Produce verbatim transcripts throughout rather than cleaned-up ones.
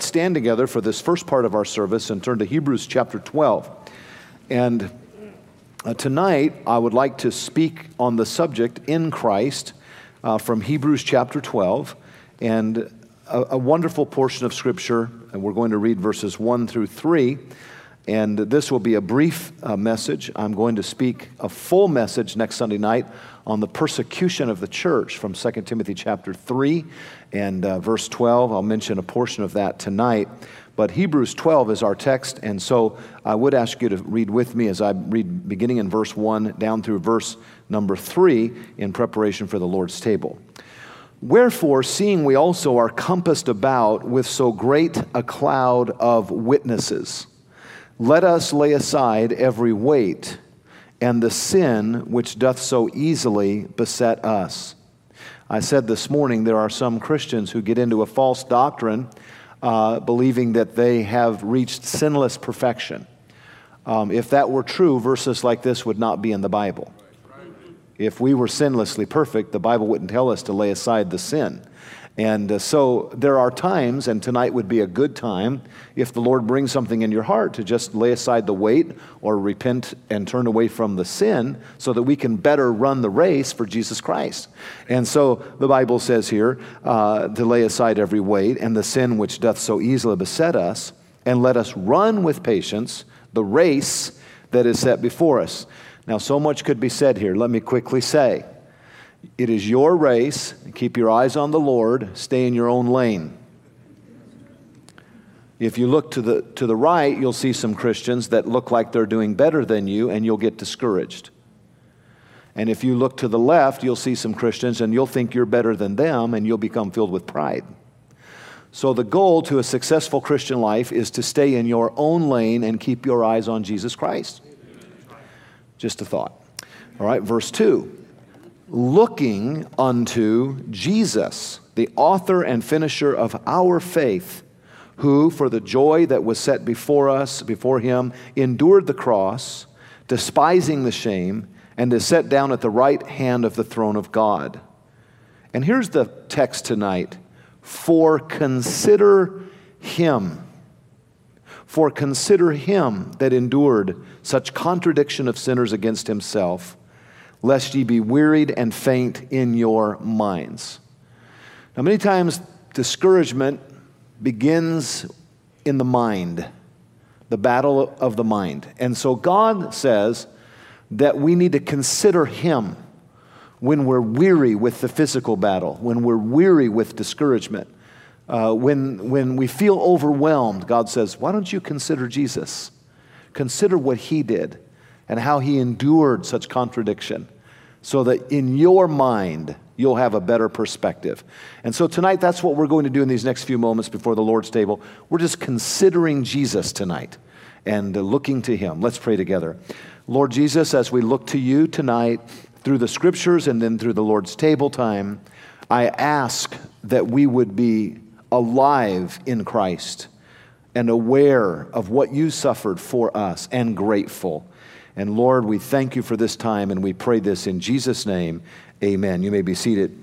let's stand together for this first part of our service and turn to Hebrews chapter twelve. And uh, tonight, I would like to speak on the subject in Christ uh, from Hebrews chapter twelve, and a, a wonderful portion of Scripture, and we're going to read verses one through three, and this will be a brief uh, message. I'm going to speak a full message next Sunday night on the persecution of the church from Second Timothy chapter three and uh, verse twelve. I'll mention a portion of that tonight. But Hebrews twelve is our text, and so I would ask you to read with me as I read beginning in verse one down through verse number three in preparation for the Lord's table. Wherefore, seeing we also are compassed about with so great a cloud of witnesses, let us lay aside every weight and the sin which doth so easily beset us. I said this morning there are some Christians who get into a false doctrine uh, believing that they have reached sinless perfection. Um, if that were true, verses like this would not be in the Bible. If we were sinlessly perfect, the Bible wouldn't tell us to lay aside the sin. And uh, so there are times, and tonight would be a good time, if the Lord brings something in your heart, to just lay aside the weight or repent and turn away from the sin so that we can better run the race for Jesus Christ. And so the Bible says here uh, to lay aside every weight and the sin which doth so easily beset us, and let us run with patience the race that is set before us. Now, so much could be said here. Let me quickly say, it is your race. Keep your eyes on the Lord. Stay in your own lane. If you look to the to the right, you'll see some Christians that look like they're doing better than you, and you'll get discouraged. And if you look to the left, you'll see some Christians, and you'll think you're better than them, and you'll become filled with pride. So the goal to a successful Christian life is to stay in your own lane and keep your eyes on Jesus Christ. Just a thought. All right, verse two. Looking unto Jesus, the author and finisher of our faith, who for the joy that was set before us, before him, endured the cross, despising the shame, and is set down at the right hand of the throne of God. And here's the text tonight. For consider him. For consider him that endured such contradiction of sinners against himself, lest ye be wearied and faint in your minds. Now, many times discouragement begins in the mind, the battle of the mind. And so God says that we need to consider him when we're weary with the physical battle, when we're weary with discouragement, uh, when, when we feel overwhelmed. God says, why don't you consider Jesus? Consider what he did and how he endured such contradiction, so that in your mind, you'll have a better perspective. And so tonight, that's what we're going to do in these next few moments before the Lord's table. We're just considering Jesus tonight and looking to him. Let's pray together. Lord Jesus, as we look to you tonight through the scriptures and then through the Lord's table time, I ask that we would be alive in Christ and aware of what you suffered for us and grateful. And Lord, we thank you for this time, and we pray this in Jesus' name. Amen. You may be seated.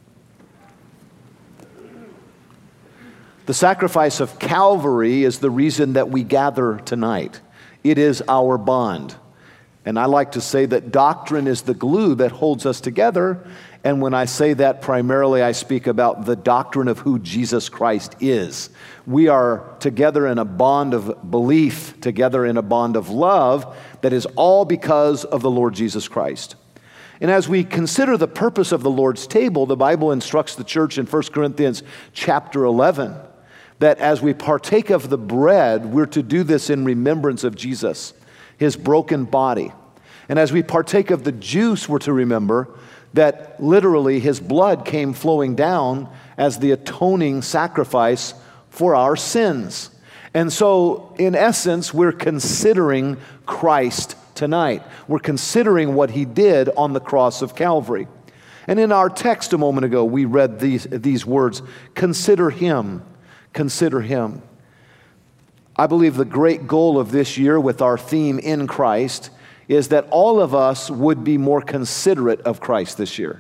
The sacrifice of Calvary is the reason that we gather tonight. It is our bond. And I like to say that doctrine is the glue that holds us together. And when I say that, primarily I speak about the doctrine of who Jesus Christ is. We are together in a bond of belief, together in a bond of love that is all because of the Lord Jesus Christ. And as we consider the purpose of the Lord's table, the Bible instructs the church in First Corinthians chapter eleven that as we partake of the bread, we're to do this in remembrance of Jesus, his broken body. And as we partake of the juice, we're to remember that literally his blood came flowing down as the atoning sacrifice for our sins. And so, in essence, we're considering Christ tonight. We're considering what he did on the cross of Calvary. And in our text a moment ago, we read these, these words, consider him, consider him. I believe the great goal of this year with our theme in Christ is that all of us would be more considerate of Christ this year.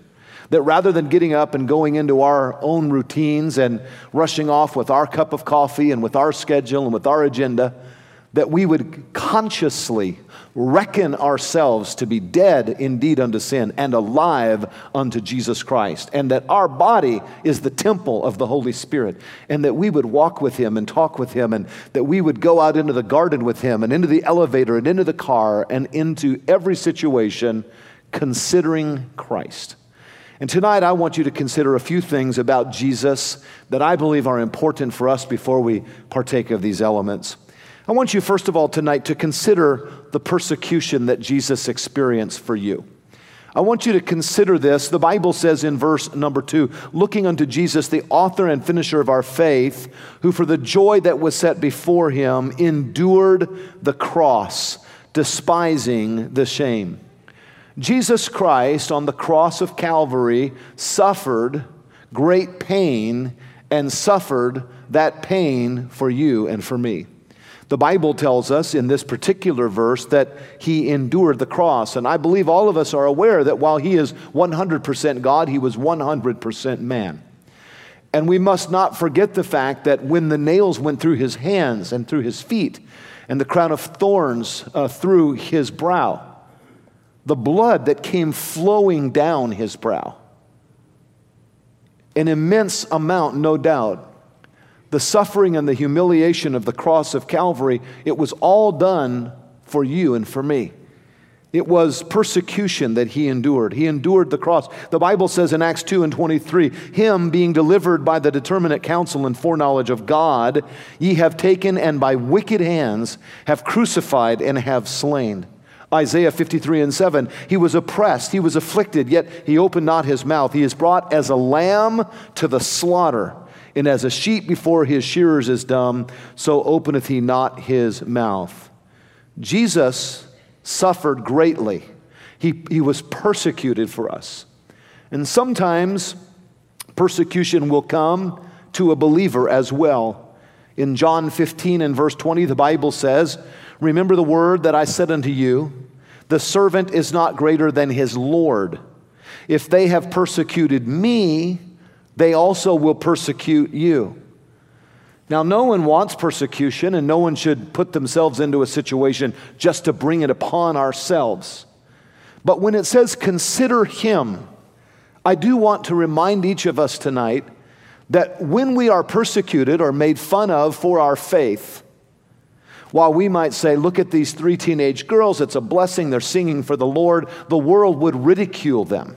That rather than getting up and going into our own routines and rushing off with our cup of coffee and with our schedule and with our agenda, that we would consciously reckon ourselves to be dead indeed unto sin and alive unto Jesus Christ, and that our body is the temple of the Holy Spirit, and that we would walk with Him and talk with Him, and that we would go out into the garden with Him and into the elevator and into the car and into every situation considering Christ. And tonight I want you to consider a few things about Jesus that I believe are important for us before we partake of these elements. I want you, first of all, tonight to consider the persecution that Jesus experienced for you. I want you to consider this. The Bible says in verse number two, looking unto Jesus, the author and finisher of our faith, who for the joy that was set before Him endured the cross, despising the shame. Jesus Christ on the cross of Calvary suffered great pain and suffered that pain for you and for me. The Bible tells us in this particular verse that He endured the cross. And I believe all of us are aware that while He is one hundred percent God, He was one hundred percent man. And we must not forget the fact that when the nails went through His hands and through His feet, and the crown of thorns uh, through His brow, the blood that came flowing down His brow, an immense amount, no doubt, the suffering and the humiliation of the cross of Calvary, it was all done for you and for me. It was persecution that He endured. He endured the cross. The Bible says in Acts two and twenty-three, Him being delivered by the determinate counsel and foreknowledge of God, ye have taken and by wicked hands have crucified and have slain. Isaiah fifty-three and seven, He was oppressed, He was afflicted, yet He opened not His mouth. He is brought as a lamb to the slaughter. And as a sheep before his shearers is dumb, so openeth He not His mouth. Jesus suffered greatly. He, he was persecuted for us. And sometimes persecution will come to a believer as well. In John fifteen and verse twenty, the Bible says, remember the word that I said unto you, the servant is not greater than his Lord. If they have persecuted me, they also will persecute you. Now, no one wants persecution, and no one should put themselves into a situation just to bring it upon ourselves. But when it says consider Him, I do want to remind each of us tonight that when we are persecuted or made fun of for our faith, while we might say, look at these three teenage girls, it's a blessing, they're singing for the Lord, the world would ridicule them.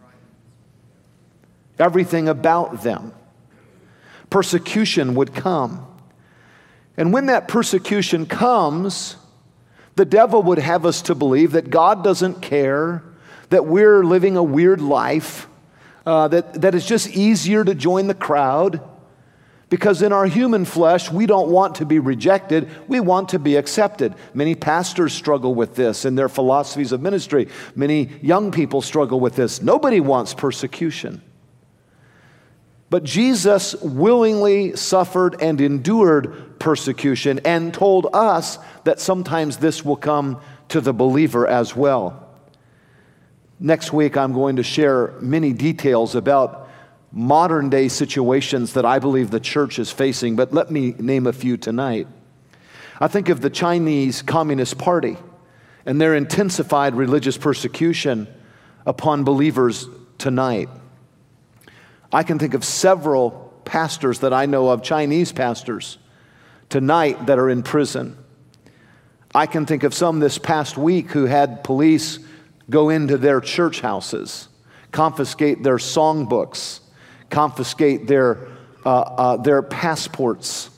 Everything about them. Persecution would come. And when that persecution comes, the devil would have us to believe that God doesn't care, that we're living a weird life, uh, that, that it's just easier to join the crowd. Because in our human flesh, we don't want to be rejected, we want to be accepted. Many pastors struggle with this in their philosophies of ministry. Many young people struggle with this. Nobody wants persecution. But Jesus willingly suffered and endured persecution and told us that sometimes this will come to the believer as well. Next week, I'm going to share many details about modern day situations that I believe the church is facing, but let me name a few tonight. I think of the Chinese Communist Party and their intensified religious persecution upon believers tonight. I can think of several pastors that I know of, Chinese pastors, tonight that are in prison. I can think of some this past week who had police go into their church houses, confiscate their songbooks, confiscate their, uh, uh, their passports.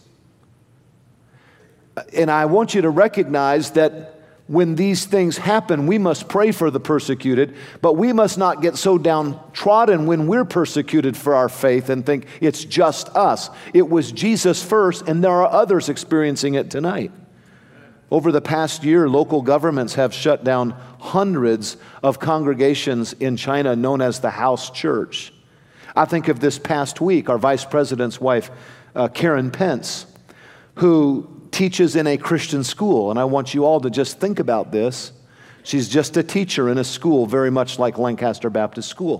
And I want you to recognize that when these things happen, we must pray for the persecuted, but we must not get so downtrodden when we're persecuted for our faith and think it's just us. It was Jesus first, and there are others experiencing it tonight. Over the past year, local governments have shut down hundreds of congregations in China known as the House Church. I think of this past week, our Vice President's wife, uh, Karen Pence, who teaches in a Christian school, and I want you all to just think about this. She's just a teacher in a school very much like Lancaster Baptist School.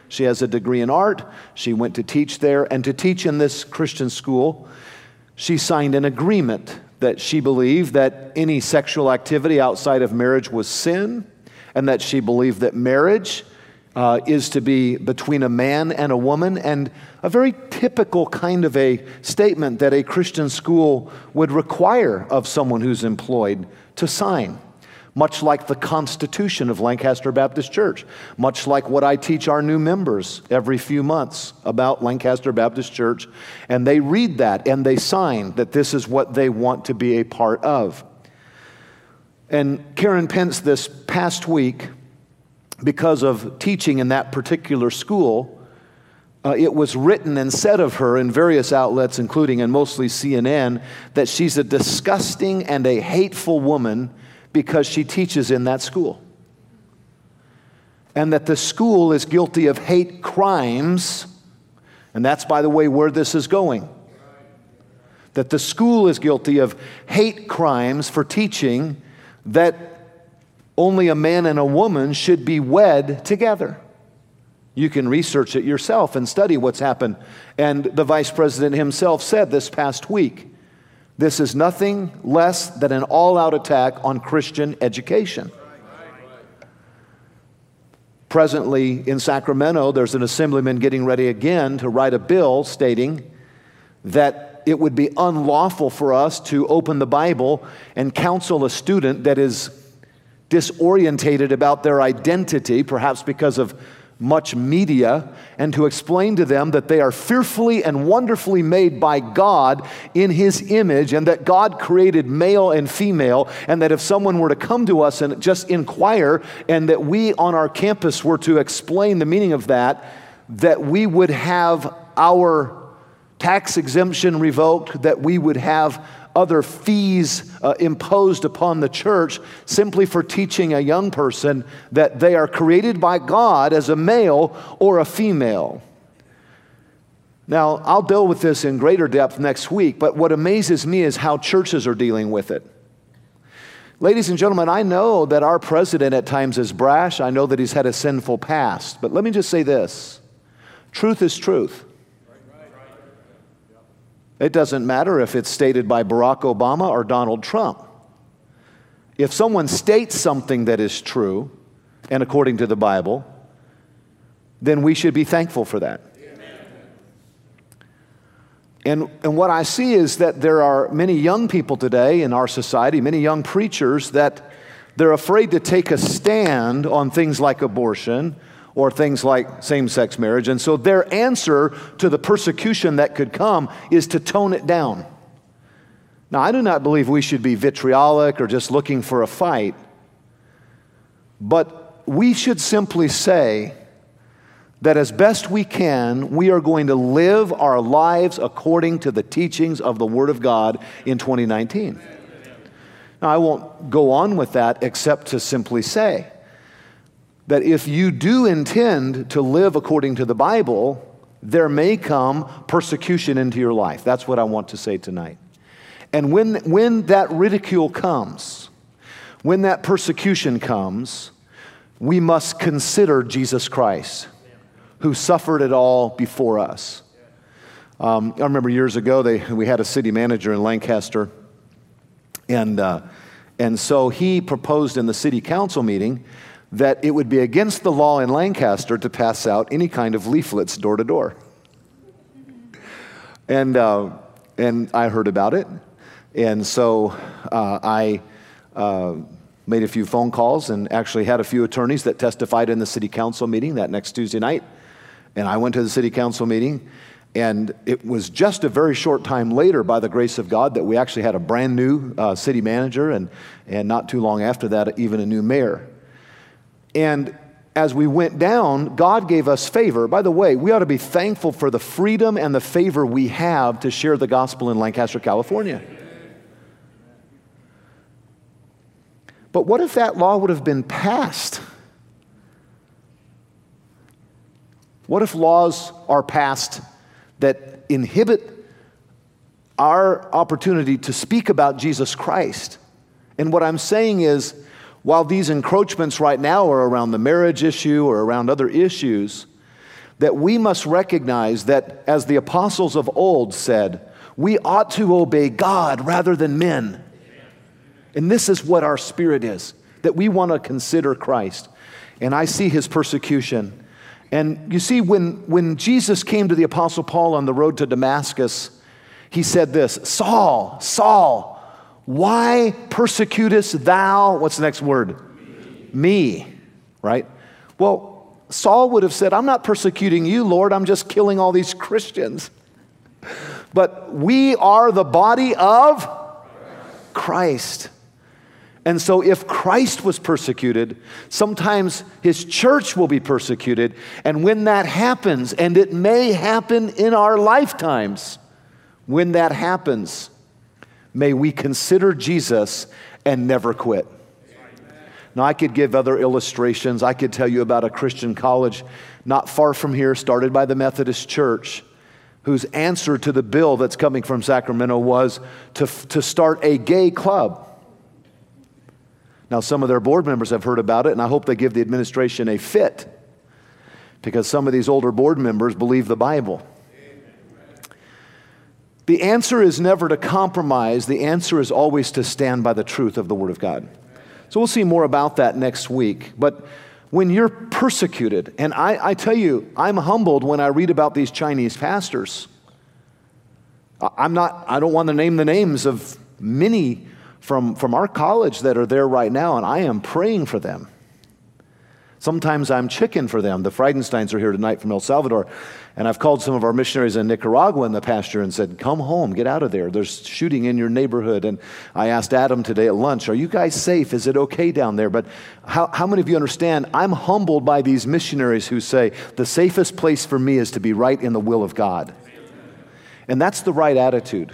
She has a degree in art. She went to teach there. And to teach in this Christian school, she signed an agreement that she believed that any sexual activity outside of marriage was sin, and that she believed that marriage uh, is to be between a man and a woman, and a very typical kind of a statement that a Christian school would require of someone who's employed to sign. Much like the Constitution of Lancaster Baptist Church, much like what I teach our new members every few months about Lancaster Baptist Church, and they read that and they sign that this is what they want to be a part of. And Karen Pence this past week, because of teaching in that particular school, uh, it was written and said of her in various outlets, including and mostly C N N, that she's a disgusting and a hateful woman because she teaches in that school. And that the school is guilty of hate crimes, and that's, by the way, where this is going. That the school is guilty of hate crimes for teaching that only a man and a woman should be wed together. You can research it yourself and study what's happened. And the vice president himself said this past week, this is nothing less than an all-out attack on Christian education. Presently in Sacramento, there's an assemblyman getting ready again to write a bill stating that it would be unlawful for us to open the Bible and counsel a student that is disorientated about their identity, perhaps because of much media, and to explain to them that they are fearfully and wonderfully made by God in His image, and that God created male and female, and that if someone were to come to us and just inquire, and that we on our campus were to explain the meaning of that, that we would have our tax exemption revoked, that we would have other fees uh, imposed upon the church simply for teaching a young person that they are created by God as a male or a female. Now, I'll deal with this in greater depth next week, but what amazes me is how churches are dealing with it. Ladies and gentlemen, I know that our president at times is brash. I know that he's had a sinful past, but let me just say this. Truth is truth. It doesn't matter if it's stated by Barack Obama or Donald Trump. If someone states something that is true and according to the Bible, then we should be thankful for that. And, and what I see is that there are many young people today in our society, many young preachers, that they're afraid to take a stand on things like abortion or things like same-sex marriage. And so their answer to the persecution that could come is to tone it down. Now, I do not believe we should be vitriolic or just looking for a fight, but we should simply say that as best we can, we are going to live our lives according to the teachings of the Word of God in twenty nineteen. Now, I won't go on with that except to simply say that if you do intend to live according to the Bible, there may come persecution into your life. That's what I want to say tonight. And when, when that ridicule comes, when that persecution comes, we must consider Jesus Christ, who suffered it all before us. Um, I remember years ago, they, we had a city manager in Lancaster, and, uh, and so he proposed in the city council meeting that it would be against the law in Lancaster to pass out any kind of leaflets door to door. And, uh, and I heard about it, and so uh, I uh, made a few phone calls and actually had a few attorneys that testified in the city council meeting that next Tuesday night. And I went to the city council meeting, and it was just a very short time later, by the grace of God, that we actually had a brand new uh, city manager, and, and not too long after that, even a new mayor. And as we went down, God gave us favor. By the way, we ought to be thankful for the freedom and the favor we have to share the gospel in Lancaster, California. But what if that law would have been passed? What if laws are passed that inhibit our opportunity to speak about Jesus Christ? And what I'm saying is, while these encroachments right now are around the marriage issue or around other issues, that we must recognize that, as the apostles of old said, we ought to obey God rather than men. And this is what our spirit is, that we want to consider Christ. And I see his persecution. And you see, when, when Jesus came to the Apostle Paul on the road to Damascus, he said this, Saul, Saul, why persecutest thou, what's the next word? Me, Me right? Well, Saul would have said, I'm not persecuting you, Lord, I'm just killing all these Christians. But we are the body of Christ. And so if Christ was persecuted, sometimes his church will be persecuted. And when that happens, and it may happen in our lifetimes, when that happens, may we consider Jesus and never quit. Now, I could give other illustrations. I could tell you about a Christian college not far from here, started by the Methodist Church, whose answer to the bill that's coming from Sacramento was to, to start a gay club. Now, some of their board members have heard about it, and I hope they give the administration a fit, because some of these older board members believe the Bible. The answer is never to compromise. The answer is always to stand by the truth of the Word of God. So we'll see more about that next week. But when you're persecuted, and I, I tell you, I'm humbled when I read about these Chinese pastors. I'm not, I don't want to name the names of many from, from our college that are there right now, and I am praying for them. Sometimes I'm chicken for them. The Friedensteins are here tonight from El Salvador, and I've called some of our missionaries in Nicaragua in the pasture and said, come home, get out of there. There's shooting in your neighborhood. And I asked Adam today at lunch, are you guys safe? Is it okay down there? But how, how many of you understand, I'm humbled by these missionaries who say, the safest place for me is to be right in the will of God. And that's the right attitude.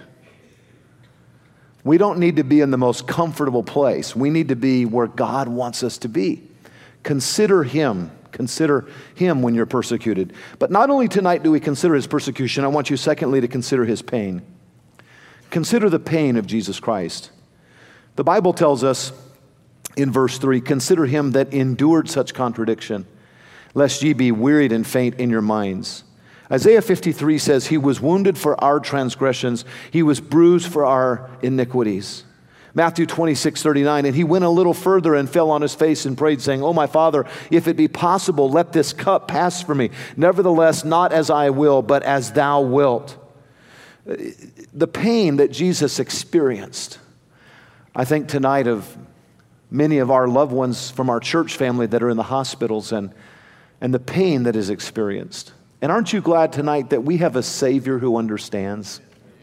We don't need to be in the most comfortable place. We need to be where God wants us to be. Consider him. Consider him when you're persecuted. But not only tonight do we consider his persecution, I want you secondly to consider his pain. Consider the pain of Jesus Christ. The Bible tells us in verse three, consider him that endured such contradiction, lest ye be wearied and faint in your minds. Isaiah fifty-three says, he was wounded for our transgressions, he was bruised for our iniquities. Matthew twenty-six thirty-nine, and he went a little further and fell on his face and prayed, saying, Oh, my Father, if it be possible, let this cup pass from me. Nevertheless, not as I will, but as thou wilt. The pain that Jesus experienced, I think tonight of many of our loved ones from our church family that are in the hospitals, and, and the pain that is experienced. And aren't you glad tonight that we have a Savior who understands?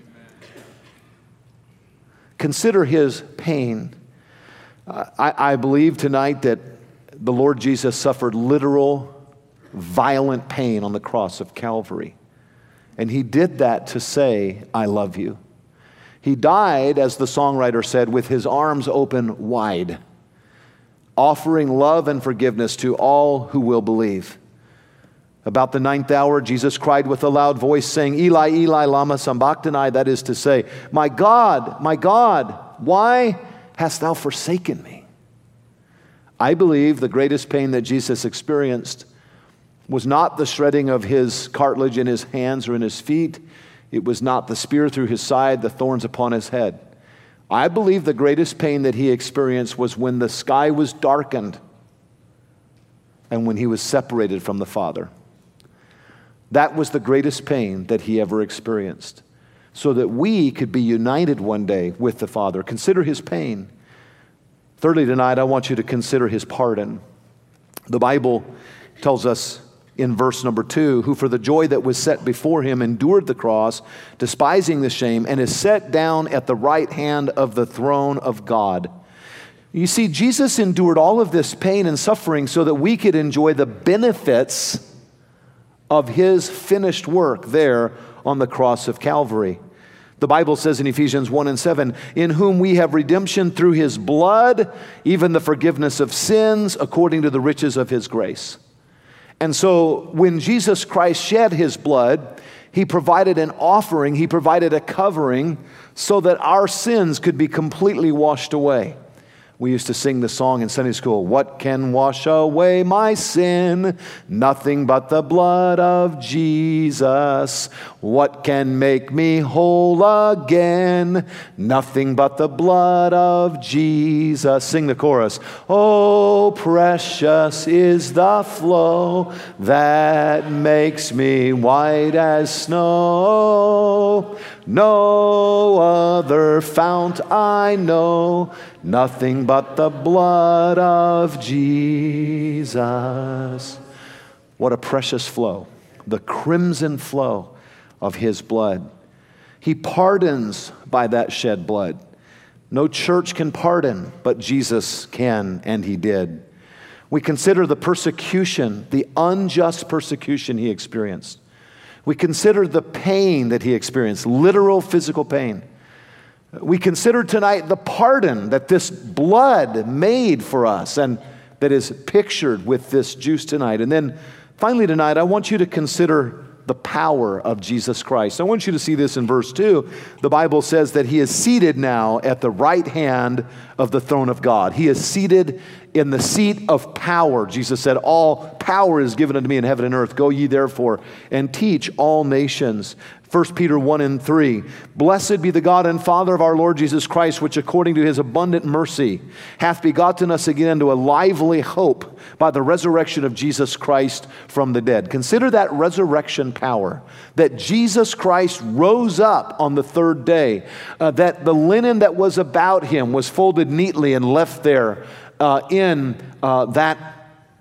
Consider his pain. Uh, I, I believe tonight that the Lord Jesus suffered literal, violent pain on the cross of Calvary. And he did that to say, I love you. He died, as the songwriter said, with his arms open wide, offering love and forgiveness to all who will believe. About the ninth hour, Jesus cried with a loud voice, saying, Eli, Eli, lama sabachthani, that is to say, my God, my God, why hast thou forsaken me? I believe the greatest pain that Jesus experienced was not the shredding of his cartilage in his hands or in his feet. It was not the spear through his side, the thorns upon his head. I believe the greatest pain that he experienced was when the sky was darkened and when he was separated from the Father. That was the greatest pain that he ever experienced, so that we could be united one day with the Father. Consider his pain. Thirdly, tonight, I want you to consider his pardon. The Bible tells us in verse number two, who for the joy that was set before him endured the cross, despising the shame, and is set down at the right hand of the throne of God. You see, Jesus endured all of this pain and suffering so that we could enjoy the benefits of his finished work there on the cross of Calvary. The Bible says in Ephesians one and seven, in whom we have redemption through his blood, even the forgiveness of sins according to the riches of his grace. And so when Jesus Christ shed his blood, he provided an offering, he provided a covering so that our sins could be completely washed away. We used to sing the song in Sunday school, what can wash away my sin? Nothing but the blood of Jesus. What can make me whole again? Nothing but the blood of Jesus. Sing the chorus. Oh, precious is the flow that makes me white as snow. No other fount I know, nothing but the blood of Jesus. What a precious flow, the crimson flow of His blood. He pardons by that shed blood. No church can pardon, but Jesus can, and He did. We consider the persecution, the unjust persecution He experienced. We consider the pain that He experienced, literal physical pain. We consider tonight the pardon that this blood made for us and that is pictured with this juice tonight. And then finally tonight, I want you to consider the power of Jesus Christ. I want you to see this in verse two. The Bible says that He is seated now at the right hand of the throne of God. He is seated in the seat of power. Jesus said, all power is given unto me in heaven and earth. Go ye therefore and teach all nations. First Peter one and three, blessed be the God and Father of our Lord Jesus Christ, which according to His abundant mercy hath begotten us again to a lively hope by the resurrection of Jesus Christ from the dead. Consider that resurrection power, that Jesus Christ rose up on the third day, uh, that the linen that was about Him was folded neatly and left there uh, in uh, that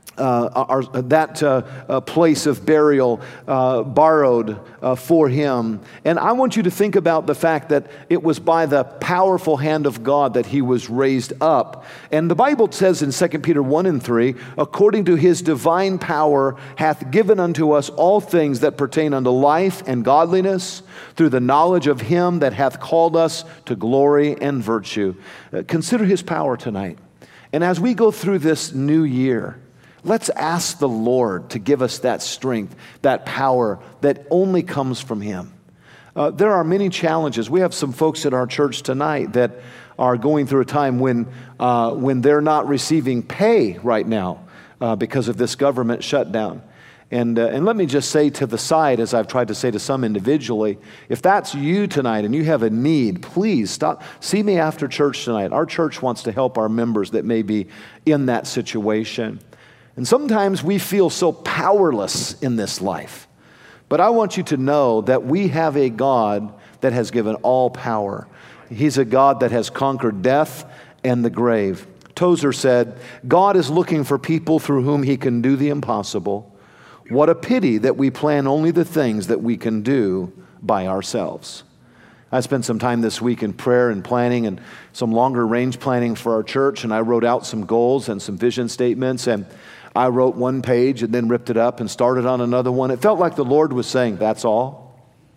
Uh, our, that uh, uh, place of burial uh, borrowed uh, for Him. And I want you to think about the fact that it was by the powerful hand of God that He was raised up. And the Bible says in Second Peter one and three, according to His divine power hath given unto us all things that pertain unto life and godliness through the knowledge of Him that hath called us to glory and virtue. Uh, consider His power tonight. And as we go through this new year, let's ask the Lord to give us that strength, that power that only comes from Him. Uh, there are many challenges. We have some folks at our church tonight that are going through a time when, uh, when they're not receiving pay right now uh, because of this government shutdown. And, uh, and let me just say to the side, as I've tried to say to some individually, if that's you tonight and you have a need, please stop. See me after church tonight. Our church wants to help our members that may be in that situation. And sometimes we feel so powerless in this life. But I want you to know that we have a God that has given all power. He's a God that has conquered death and the grave. Tozer said, God is looking for people through whom He can do the impossible. What a pity that we plan only the things that we can do by ourselves. I spent some time this week in prayer and planning and some longer range planning for our church, and I wrote out some goals and some vision statements, and I wrote one page and then ripped it up and started on another one. It felt like the Lord was saying, that's all?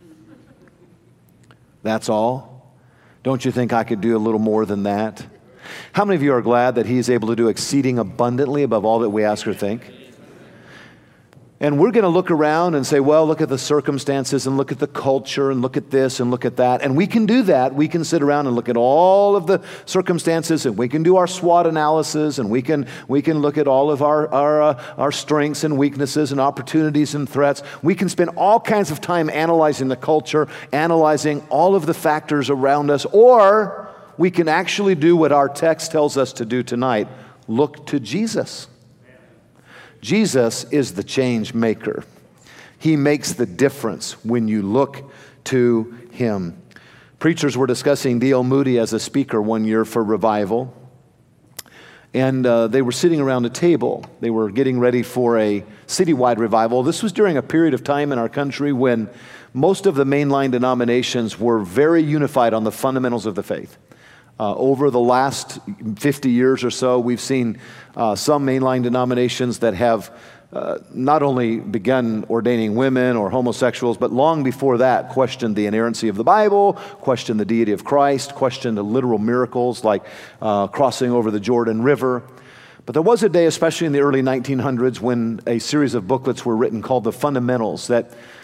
That's all? Don't you think I could do a little more than that? How many of you are glad that He's able to do exceeding abundantly above all that we ask or think? And we're going to look around and say, well, look at the circumstances and look at the culture and look at this and look at that. And we can do that. We can sit around and look at all of the circumstances, and we can do our SWOT analysis, and we can we can look at all of our our, uh, our strengths and weaknesses and opportunities and threats. We can spend all kinds of time analyzing the culture, analyzing all of the factors around us, or we can actually do what our text tells us to do tonight. Look to Jesus. Jesus is the change maker. He makes the difference when you look to Him. Preachers were discussing D L Moody as a speaker one year for revival. And uh, they were sitting around a table. They were getting ready for a citywide revival. This was during a period of time in our country when most of the mainline denominations were very unified on the fundamentals of the faith. Uh, over the last fifty years or so, we've seen uh, some mainline denominations that have uh, not only begun ordaining women or homosexuals, but long before that questioned the inerrancy of the Bible, questioned the deity of Christ, questioned the literal miracles like uh, crossing over the Jordan River. But there was a day, especially in the early nineteen hundreds, when a series of booklets were written called The Fundamentals that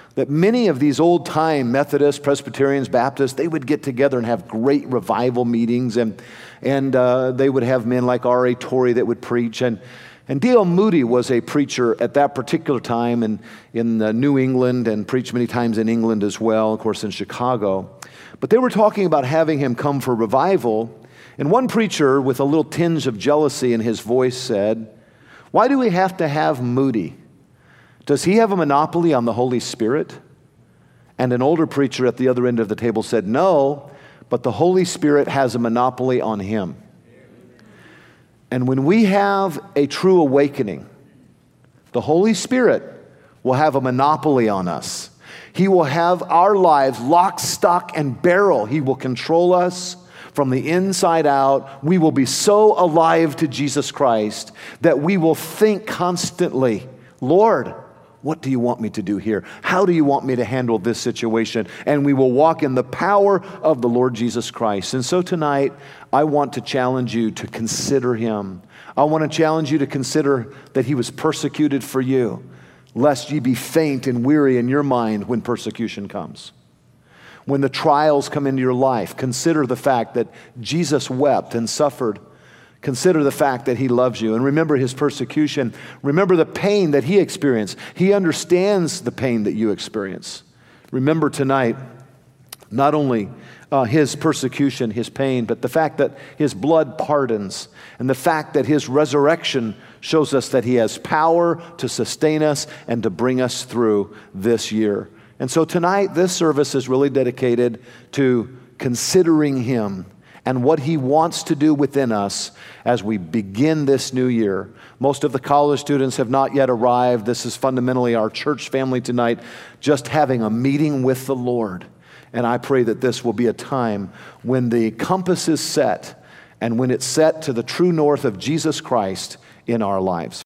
that many of these old-time Methodists, Presbyterians, Baptists, they would get together and have great revival meetings, and, and uh, they would have men like R A Torrey that would preach. And, and D L Moody was a preacher at that particular time in, in uh, New England, and preached many times in England as well, of course in Chicago. But they were talking about having him come for revival, and one preacher with a little tinge of jealousy in his voice said, "Why do we have to have Moody? Does he have a monopoly on the Holy Spirit?" And an older preacher at the other end of the table said, "No, but the Holy Spirit has a monopoly on him." And when we have a true awakening, the Holy Spirit will have a monopoly on us. He will have our lives lock, stock, and barrel. He will control us from the inside out. We will be so alive to Jesus Christ that we will think constantly, "Lord, what do you want me to do here? How do you want me to handle this situation?" And we will walk in the power of the Lord Jesus Christ. And so tonight, I want to challenge you to consider him. I want to challenge you to consider that he was persecuted for you, lest ye be faint and weary in your mind when persecution comes. When the trials come into your life, consider the fact that Jesus wept and suffered. Consider the fact that he loves you, and remember his persecution. Remember the pain that he experienced. He understands the pain that you experience. Remember tonight, not only uh, his persecution, his pain, but the fact that his blood pardons, and the fact that his resurrection shows us that he has power to sustain us and to bring us through this year. And so tonight, this service is really dedicated to considering him and what he wants to do within us as we begin this new year. Most of the college students have not yet arrived. This is fundamentally our church family tonight, just having a meeting with the Lord. And I pray that this will be a time when the compass is set, and when it's set to the true north of Jesus Christ in our lives.